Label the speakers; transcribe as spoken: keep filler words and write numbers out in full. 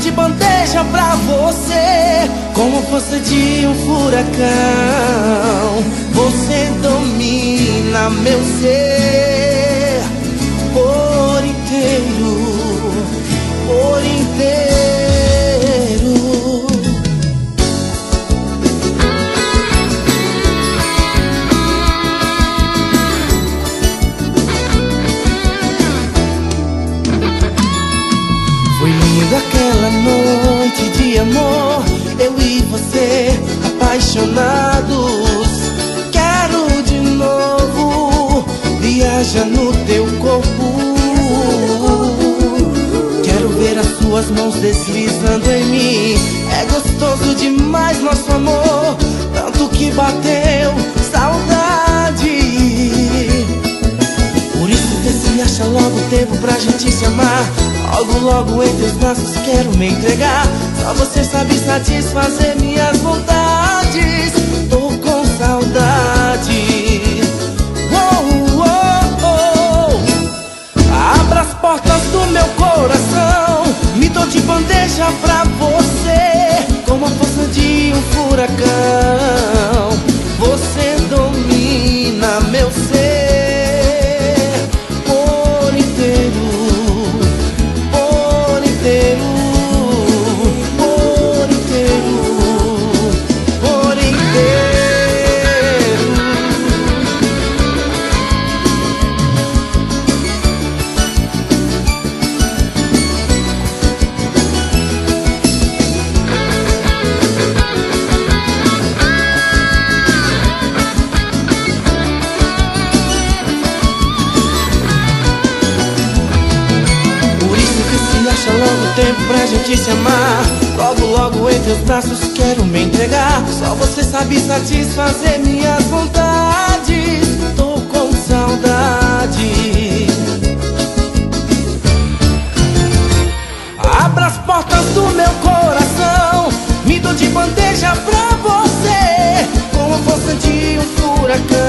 Speaker 1: de bandeja pra você, como força de um furacão. Você domina meu ser por inteiro, por inteiro. Foi linda aquela noite de amor, eu e você apaixonados. Quero de novo viajar no teu corpo. Quero ver as suas mãos deslizando em mim. É gostoso demais nosso amor, tanto que bateu saudade. Por isso vê se acha logo tempo pra gente se amar. Logo, logo em teus braços quero me entregar. Só você sabe satisfazer minhas vontades. Tô com saudade. Oh, oh, oh. Abra as portas do meu coração, me dou de bandeja pra você, como a força de um furacão. Você domina meu ser por inteiro. Acha logo tempo pra gente se amar. Logo, logo em teus braços quero me entregar. Só você sabe satisfazer minhas vontades. Tô com saudade. Abra as portas do meu coração, me dou de bandeja pra você, com a força de um furacão.